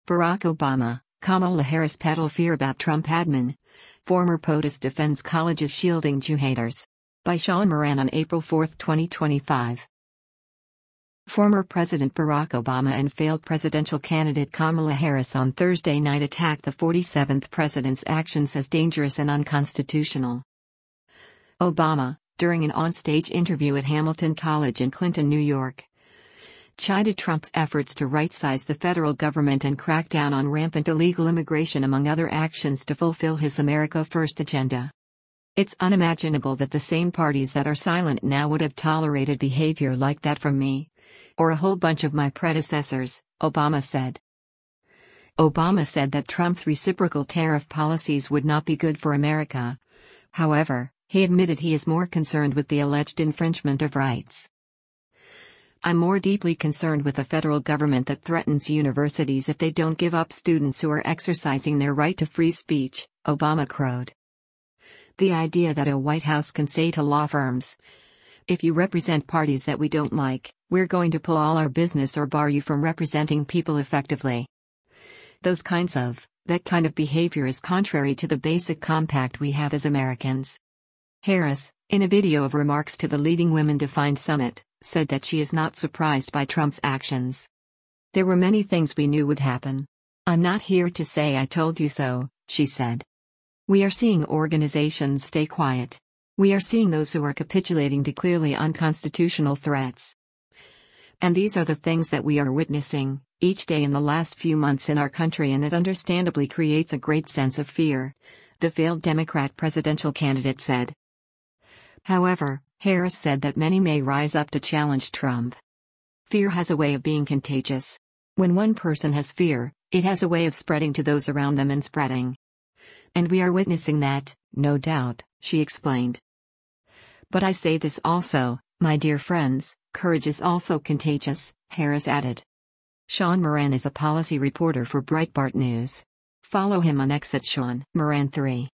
Barack Obama, Kamala Harris peddle fear about Trump admin. Former POTUS defends colleges shielding Jew haters. By Sean Moran on April 4, 2025. Former President Barack Obama and failed presidential candidate Kamala Harris on Thursday night attacked the 47th president's actions as dangerous and unconstitutional. Obama, during an on-stage interview at Hamilton College in Clinton, New York, chided Trump's efforts to right-size the federal government and crack down on rampant illegal immigration among other actions to fulfill his America First agenda. It's unimaginable that the same parties that are silent now would have tolerated behavior like that from me, or a whole bunch of my predecessors, Obama said. Obama said that Trump's reciprocal tariff policies would not be good for America. However, he admitted he is more concerned with the alleged infringement of rights. I'm more deeply concerned with a federal government that threatens universities if they don't give up students who are exercising their right to free speech, Obama crowed. The idea that a White House can say to law firms, if you represent parties that we don't like, we're going to pull all our business or bar you from representing people effectively. That kind of behavior is contrary to the basic compact we have as Americans. Harris, in a video of remarks to the Leading Women Defined Summit, said that she is not surprised by Trump's actions. There were many things we knew would happen. I'm not here to say I told you so, she said. We are seeing organizations stay quiet. We are seeing those who are capitulating to clearly unconstitutional threats. And these are the things that we are witnessing each day in the last few months in our country, and it understandably creates a great sense of fear, the failed Democrat presidential candidate said. However, Harris said that many may rise up to challenge Trump. Fear has a way of being contagious. When one person has fear, it has a way of spreading to those around them and spreading. And we are witnessing that, no doubt, she explained. But I say this also, my dear friends, courage is also contagious, Harris added. Sean Moran is a policy reporter for Breitbart News. Follow him on X at Sean Moran 3.